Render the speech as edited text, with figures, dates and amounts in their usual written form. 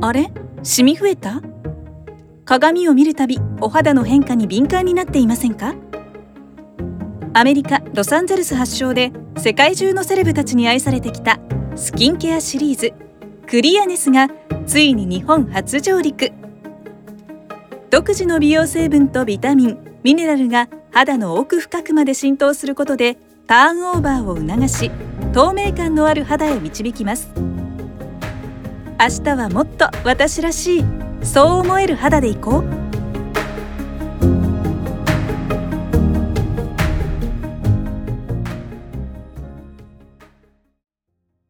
あれ？シミ増えた？鏡を見るたびお肌の変化に敏感になっていませんか？アメリカ・ロサンゼルス発祥で世界中のセレブたちに愛されてきたスキンケアシリーズクリアネスがついに日本初上陸。独自の美容成分とビタミン、ミネラルが肌の奥深くまで浸透することでターンオーバーを促し、透明感のある肌へ導きます。明日はもっと私らしい、そう思える肌でいこう。